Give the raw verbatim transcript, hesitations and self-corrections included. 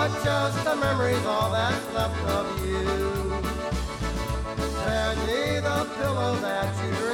but just the memories, all that's left of you. Send me the pillow that you